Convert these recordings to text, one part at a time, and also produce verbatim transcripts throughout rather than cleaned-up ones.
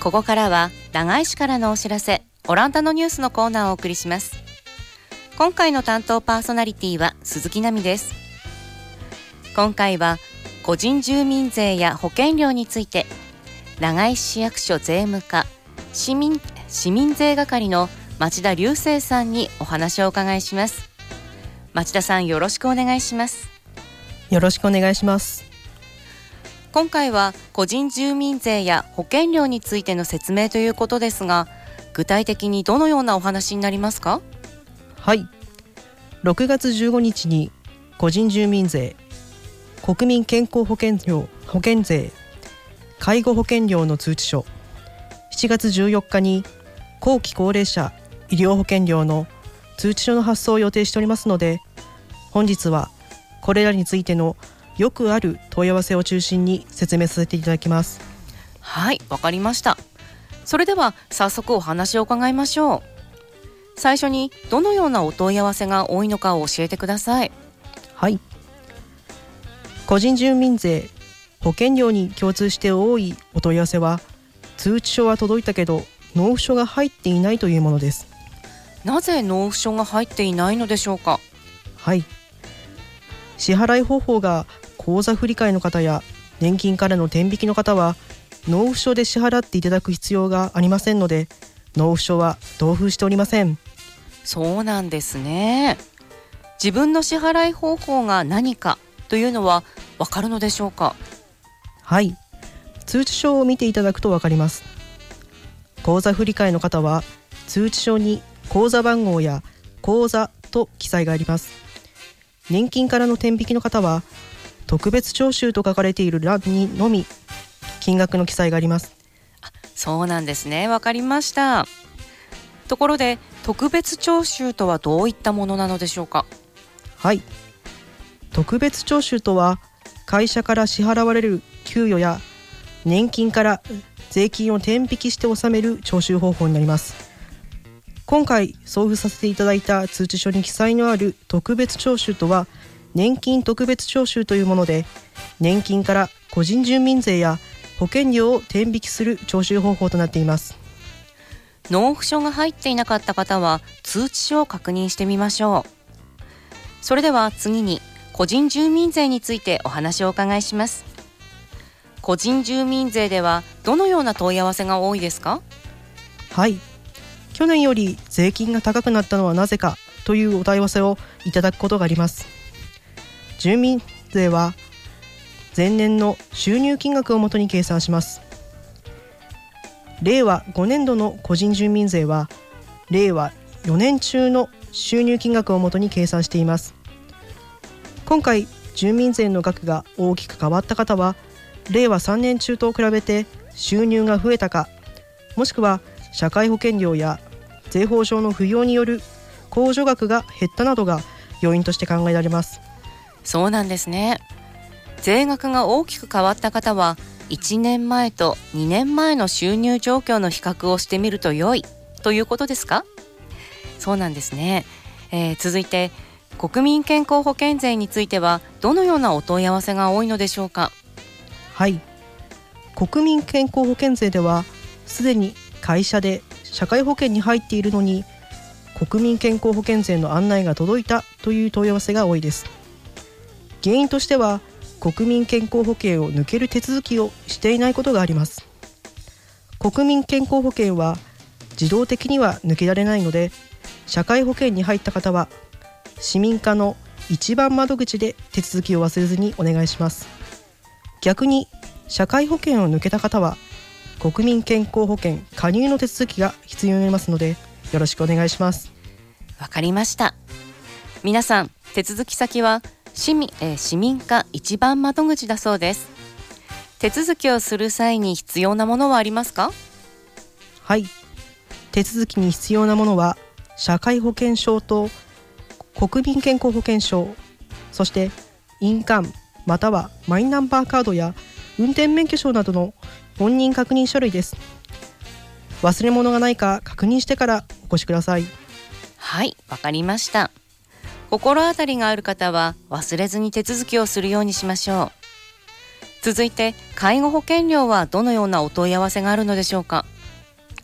ここからは長井市からのお知らせ、オランダのニュースのコーナーをお送りします。今回の担当パーソナリティは鈴木奈美です。今回は個人住民税や保険料について、長井市役所税務課市民、市民税係の町田隆生さんにお話をお伺いします。町田さん、よろしくお願いします。 よろしくお願いします。 今回は個人住民税や保険料についての説明ということですが、具体的にどのようなお話になりますか？ はい、ろくがつじゅうごにちに個人住民税、国民健康保険料保険税、介護保険料の通知書、しちがつじゅうよっかに後期高齢者医療保険料の通知書の発送を予定しておりますので、本日はこれらについてのよくある問い合わせを中心に説明させていただきます。 はい、わかりました。それでは早速お話を伺いましょう。最初にどのようなお問い合わせが多いのかを教えてください。 はい、個人住民税、保険料に共通して多いお問い合わせは、通知書は届いたけど納付書が入っていないというものです。 なぜ納付書が入っていないのでしょうか？ はい、支払い方法が口座振替の方や年金からの転引きの方は、納付書で支払っていただく必要がありませんので、納付書は同封しておりません。 そうなんですね。自分の支払い方法が何かというのはわかるのでしょうか？ はい、通知書を見ていただくとわかります。口座振替の方は通知書に口座番号や口座と記載があります。年金からの転引きの方は特別徴収と書かれている欄にのみ金額の記載があります。 あ、そうなんですね。わかりました。ところで、特別徴収とはどういったものなのでしょうか？ はい、特別徴収とは、会社から支払われる給与や年金から税金を転引きして納める徴収方法になります。今回送付させていただいた通知書に記載のある特別徴収とは、年金特別徴収というもので、年金から個人住民税や保険料を転引きする徴収方法となっています。 納付書が入っていなかった方は通知書を確認してみましょう。それでは次に個人住民税についてお話をお伺いします。個人住民税ではどのような問い合わせが多いですか？ はい、去年より税金が高くなったのはなぜかというお問い合わせをいただくことがあります。住民税は前年の収入金額をもとに計算します。れいわごねんどの個人住民税はれいわよねん中の収入金額をもとに計算しています。今回住民税の額が大きく変わった方は、れいわさんねん中と比べて収入が増えたか、もしくは社会保険料や税法上の不要による控除額が減ったなどが要因として考えられます。 そうなんですね。税額が大きく変わった方はいちねんまえとにねんまえの収入状況の比較をしてみると良いということですか？そうなんですね。えー、続いて国民健康保険税についてはどのようなお問い合わせが多いのでしょうか？ はい、国民健康保険税では、すでに会社で社会保険に入っているのに国民健康保険税の案内が届いたという問い合わせが多いです。原因としては、国民健康保険を抜ける手続きをしていないことがあります。国民健康保険は自動的には抜けられないので、社会保険に入った方は市民課の一番窓口で手続きを忘れずにお願いします。逆に社会保険を抜けた方は国民健康保険加入の手続きが必要になりますので、よろしくお願いします。 わかりました。皆さん、手続き先は市民、えー、市民課一番窓口だそうです。手続きをする際に必要なものはありますか？ はい、手続きに必要なものは社会保険証と国民健康保険証、そして印鑑またはマイナンバーカードや運転免許証などの本人確認書類です。忘れ物がないか確認してからお越しください。 はい、わかりました。心当たりがある方は忘れずに手続きをするようにしましょう。続いて介護保険料はどのようなお問い合わせがあるのでしょうか？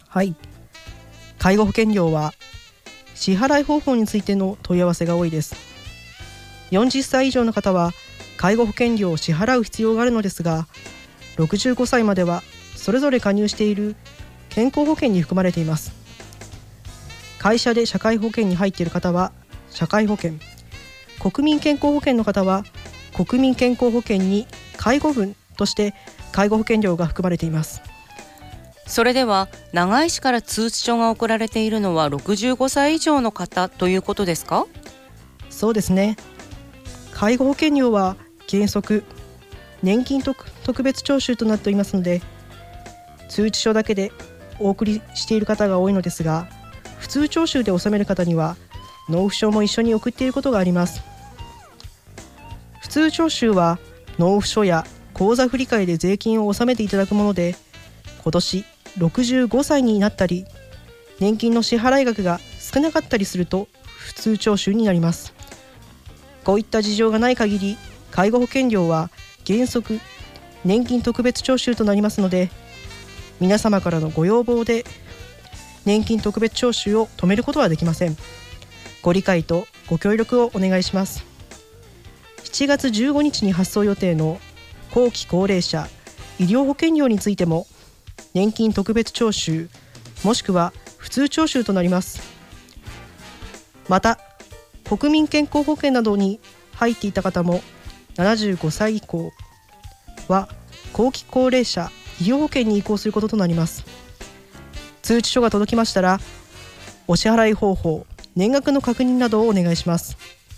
はい、介護保険料は支払い方法についての問い合わせが多いです。よんじゅっさい以上の方は介護保険料を支払う必要があるのですが、ろくじゅうごさいまではそれぞれ加入している健康保険に含まれています。会社で社会保険に入っている方は社会保険、国民健康保険の方は国民健康保険に介護分として介護保険料が含まれています。 それでは長井市から通知書が送られているのはろくじゅうごさい以上の方ということですか？ そうですね。介護保険料は原則年金 特, 特別徴収となっておりますので、通知書だけでお送りしている方が多いのですが、普通徴収で納める方には納付書も一緒に送っていることがあります。普通徴収は納付書や口座振替で税金を納めていただくもので、今年ろくじゅうごさいになったり年金の支払い額が少なかったりすると普通徴収になります。こういった事情がない限り介護保険料は原則年金特別徴収となりますので、皆様からのご要望で年金特別徴収を止めることはできません。ご理解とご協力をお願いします。しちがつじゅうごにちに発送予定の後期高齢者医療保険料についても年金特別徴収もしくは普通徴収となります。また国民健康保険などに入っていた方もななじゅうごさい以降は後期高齢者医療保険に移行することとなります。通知書が届きましたらお支払い方法、年額の確認などをお願いします。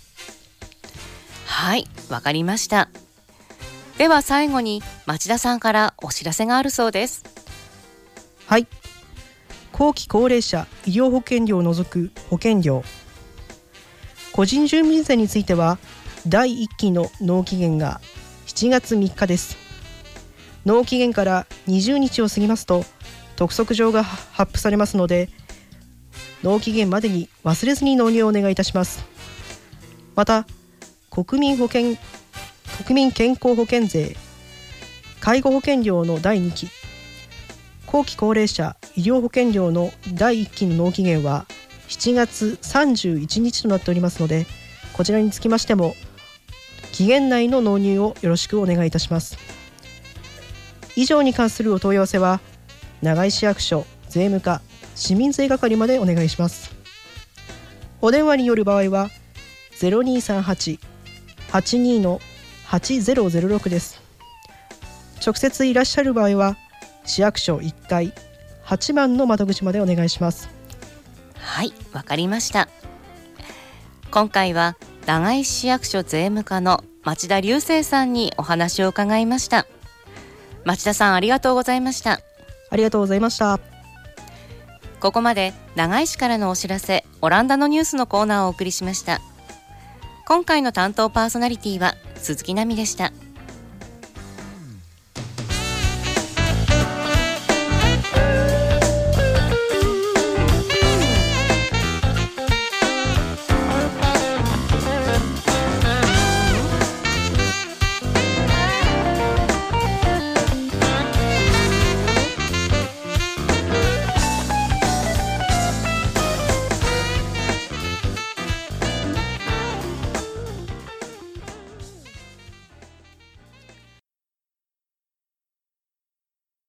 はい、わかりました。では最後に町田さんからお知らせがあるそうです。 はい、後期高齢者医療保険料を除く保険料、個人住民税についてはだいいっきの納期限がしちがつみっかです。納期限からにじゅうにちを過ぎますと督促状が発付されますので、納期限までに忘れずに納入をお願いいたします。また国民保険国民健康保険税介護保険料のだいにき、後期高齢者医療保険料のだいいっきの納期限はしちがつさんじゅういちにちとなっておりますので、こちらにつきましても期限内の納入をよろしくお願いいたします。以上に関するお問い合わせは長井市役所税務課市民税係までお願いします。お電話による場合は ゼロにーさんはち はちにー のはちゼロゼロろくです。直接いらっしゃる場合は市役所いっかいはちばんの窓口までお願いします。 はい、わかりました。今回は長井市役所税務課の町田隆生さんにお話を伺いました。町田さん、ありがとうございました。 ありがとうございました。 ここまで長井市からのお知らせ、オランダのニュースのコーナーをお送りしました。今回の担当パーソナリティは鈴木奈美でした。